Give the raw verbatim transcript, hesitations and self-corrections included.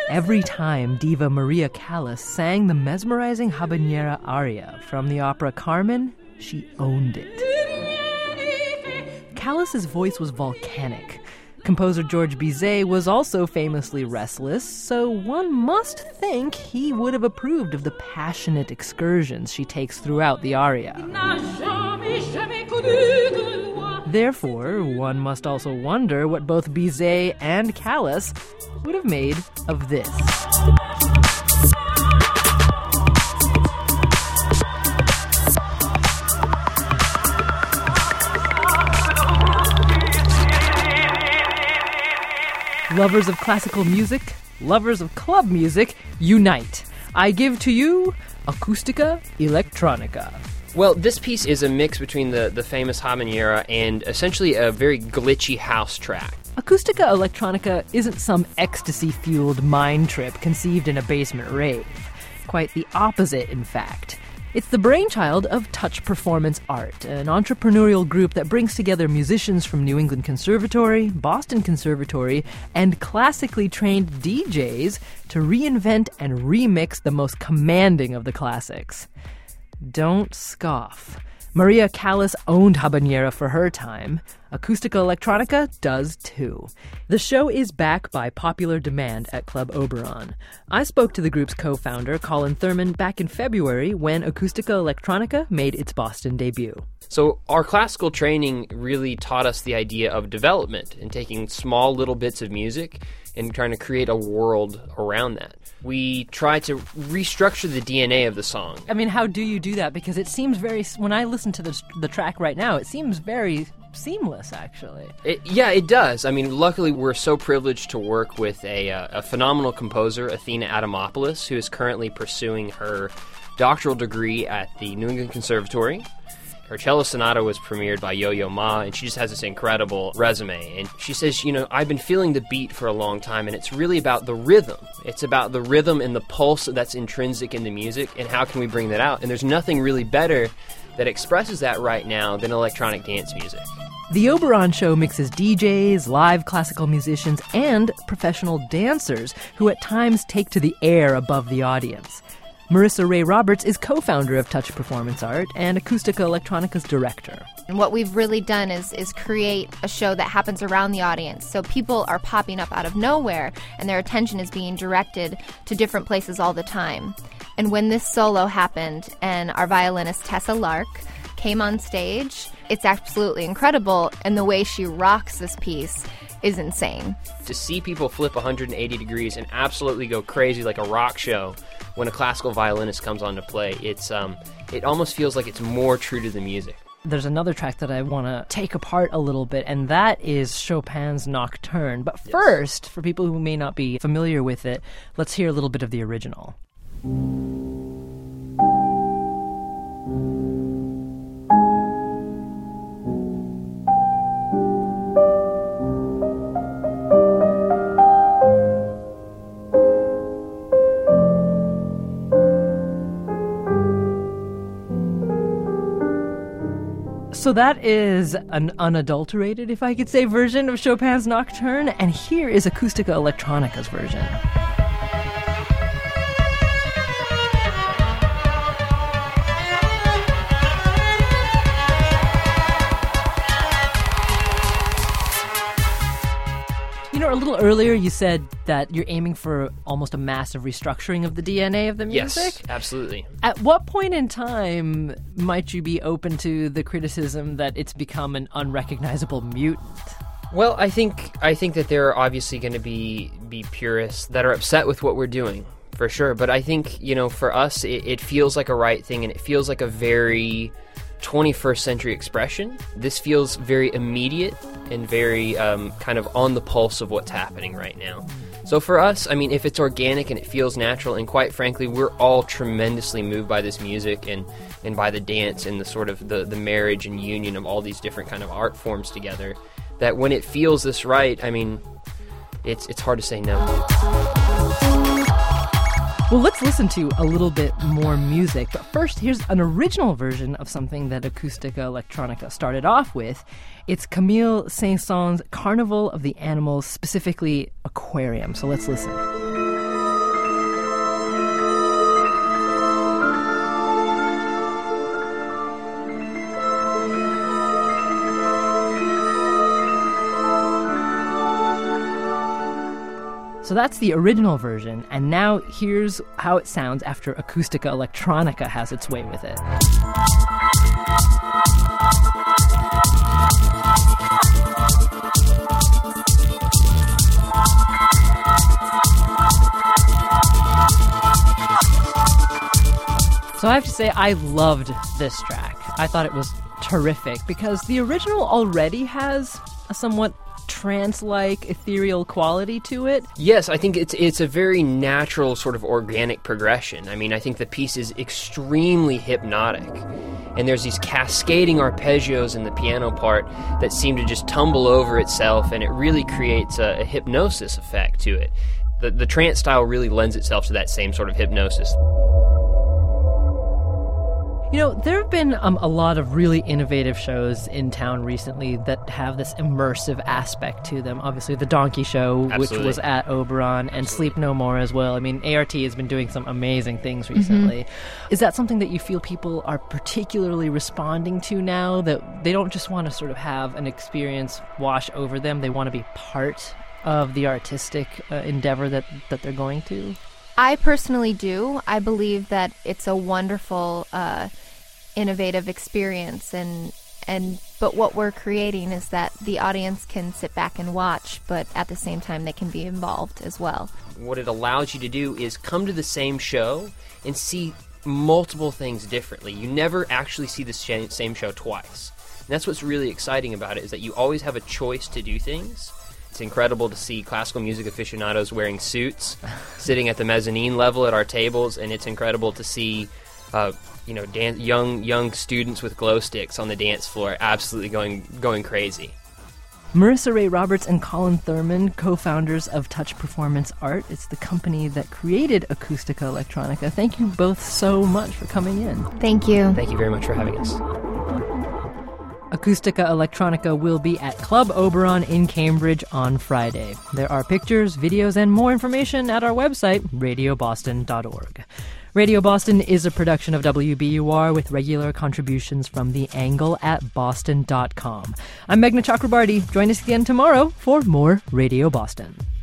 every time diva Maria Callas sang the mesmerizing habanera aria from the opera Carmen, she owned it. Callas's voice was volcanic. Composer George Bizet was also famously restless, so one must think he would have approved of the passionate excursions she takes throughout the aria. Therefore, one must also wonder what both Bizet and Callas would have made of this. Lovers of classical music, lovers of club music, unite. I give to you Acustica Electronica. Well, this piece is a mix between the, the famous habanera and essentially a very glitchy house track. Acustica Electronica isn't some ecstasy-fueled mind trip conceived in a basement rave. Quite the opposite, in fact. It's the brainchild of Touch Performance Art, an entrepreneurial group that brings together musicians from New England Conservatory, Boston Conservatory, and classically trained D Js to reinvent and remix the most commanding of the classics. Don't scoff. Maria Callas owned habanera for her time. Acustica Electronica does too. The show is back by popular demand at Club Oberon. I spoke to the group's co-founder, Colin Thurman, back in February when Acustica Electronica made its Boston debut. So our classical training really taught us the idea of development and taking small little bits of music and trying to create a world around that. We try to restructure the D N A of the song. I mean, how do you do that? Because it seems very, when I listen to the, the track right now, it seems very seamless, actually. It, yeah, it does. I mean, luckily we're so privileged to work with a, uh, a phenomenal composer, Athena Adamopoulos, who is currently pursuing her doctoral degree at the New England Conservatory. Her cello sonata was premiered by Yo-Yo Ma, and she just has this incredible resume. And she says, you know, I've been feeling the beat for a long time, and it's really about the rhythm. It's about the rhythm and the pulse that's intrinsic in the music, and how can we bring that out? And there's nothing really better that expresses that right now than electronic dance music. The Oberon Show mixes D Js, live classical musicians, and professional dancers who at times take to the air above the audience. Marissa Ray Roberts is co-founder of Touch Performance Art and Acustica Electronica's director. And what we've really done is is create a show that happens around the audience. So people are popping up out of nowhere, and their attention is being directed to different places all the time. And when this solo happened, and our violinist Tessa Lark came on stage, it's absolutely incredible, and the way she rocks this piece is insane. To see people flip one hundred eighty degrees and absolutely go crazy like a rock show when a classical violinist comes on to play, it's um, it almost feels like it's more true to the music. There's another track that I want to take apart a little bit, and that is Chopin's Nocturne. But first, yes, for people who may not be familiar with it, let's hear a little bit of the original. So that is an unadulterated, if I could say, version of Chopin's Nocturne, and here is Acustica Electronica's version. You know, a little earlier you said that you're aiming for almost a massive restructuring of the D N A of the music. Yes, absolutely. At what point in time might you be open to the criticism that it's become an unrecognizable mutant? Well, I think I think that there are obviously going to be be purists that are upset with what we're doing, for sure. But I think, you know, for us, it, it feels like a right thing, and it feels like a very twenty-first century expression. This feels very immediate and very um, kind of on the pulse of what's happening right now. So for us, I mean, if it's organic and it feels natural, and quite frankly, we're all tremendously moved by this music and, and by the dance and the sort of the, the marriage and union of all these different kind of art forms together, that when it feels this right, I mean, it's it's hard to say no. Well, let's listen to a little bit more music, but first, here's an original version of something that Acustica Electronica started off with. It's Camille Saint-Saëns' Carnival of the Animals, specifically Aquarium. So let's listen. So that's the original version, and now here's how it sounds after Acoustica Electronica has its way with it. So I have to say, I loved this track. I thought it was terrific because the original already has a somewhat trance-like, ethereal quality to it. Yes, I think it's it's a very natural sort of organic progression. I mean, I think the piece is extremely hypnotic. And there's these cascading arpeggios in the piano part that seem to just tumble over itself, and it really creates a, a hypnosis effect to it. The, the trance style really lends itself to that same sort of hypnosis. You know, there have been um, a lot of really innovative shows in town recently that have this immersive aspect to them. Obviously, the Donkey Show, Absolutely. which was at Oberon, and Absolutely. Sleep No More as well. I mean, A R T has been doing some amazing things recently. Mm-hmm. Is that something that you feel people are particularly responding to now, that they don't just want to sort of have an experience wash over them, they want to be part of the artistic uh, endeavor that, that they're going to? I personally do. I believe that it's a wonderful, uh, innovative experience, and and but what we're creating is that the audience can sit back and watch, but at the same time they can be involved as well. What it allows you to do is come to the same show and see multiple things differently. You never actually see the sh- same show twice. And that's what's really exciting about it, is that you always have a choice to do things. It's incredible to see classical music aficionados wearing suits, sitting at the mezzanine level at our tables, and it's incredible to see, uh, you know, dan- young young students with glow sticks on the dance floor, absolutely going going crazy. Marissa Ray Roberts and Colin Thurman, co-founders of Touch Performance Art. It's the company that created Acoustica Electronica. Thank you both so much for coming in. Thank you. Thank you very much for having us. Acoustica Electronica will be at Club Oberon in Cambridge on Friday. There are pictures, videos, and more information at our website, radio boston dot org. Radio Boston is a production of W B U R with regular contributions from The Angle at boston dot com. I'm Meghna Chakrabarty. Join us again tomorrow for more Radio Boston.